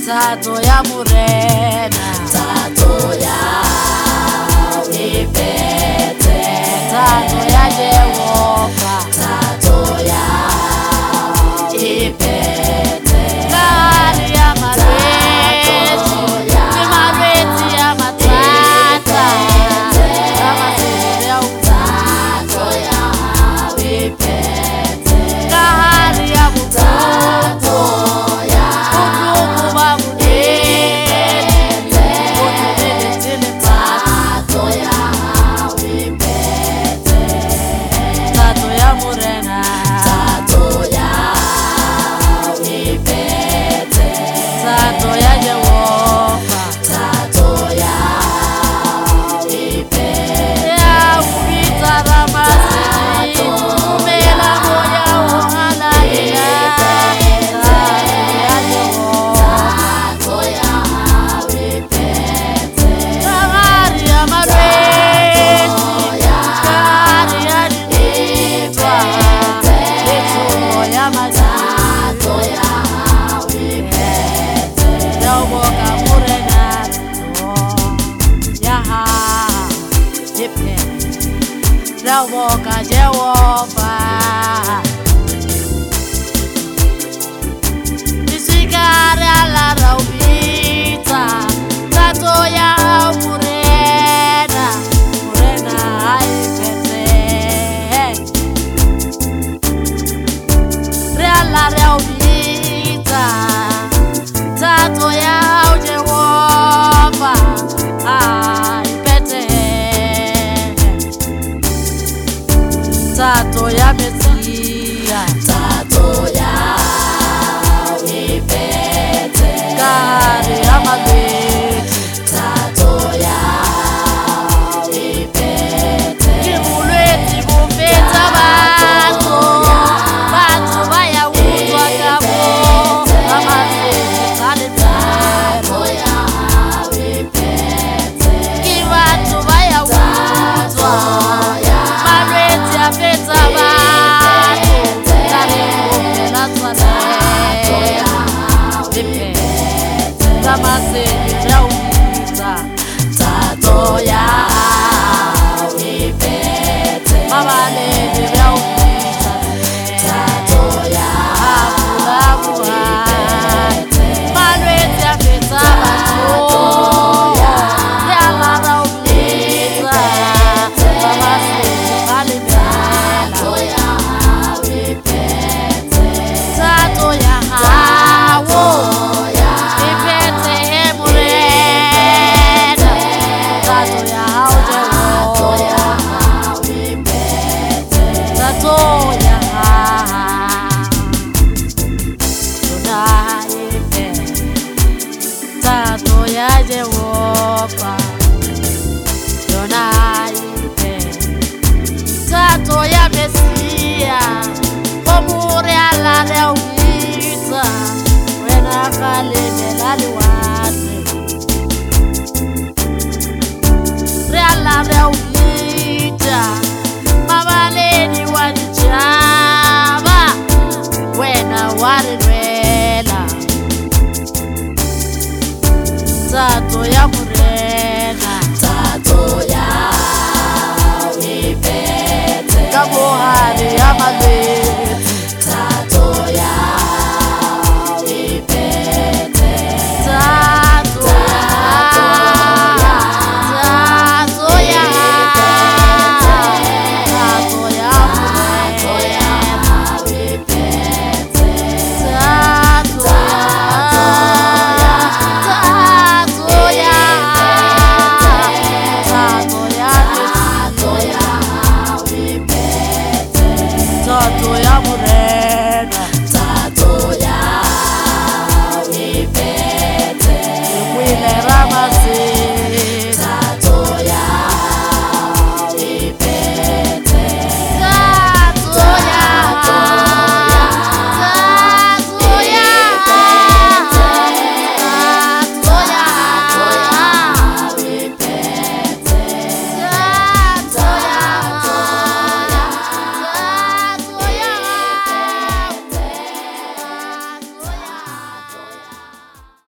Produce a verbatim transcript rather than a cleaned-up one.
Tato ya murena, tato ya ipete, tato ya Jehova, tato ya ipete, kari ya marweti, ni marweti ya matata, kama siri ya utato ya ipete, kari ya mutato ya udugu wa mudete, kutulele tini tato ya ipete, tato ya murena, tato ya ipete, tato ya Jehova, tato ya ipete, ya upita ramasi, umela moja uhala ya, tato ya Jehova, tato ya ipete, kahari ya marweti, kahari ya nitwa, itumo ya mazito ya ipete, Jehova murena, ya ipete, Jehova Jehova.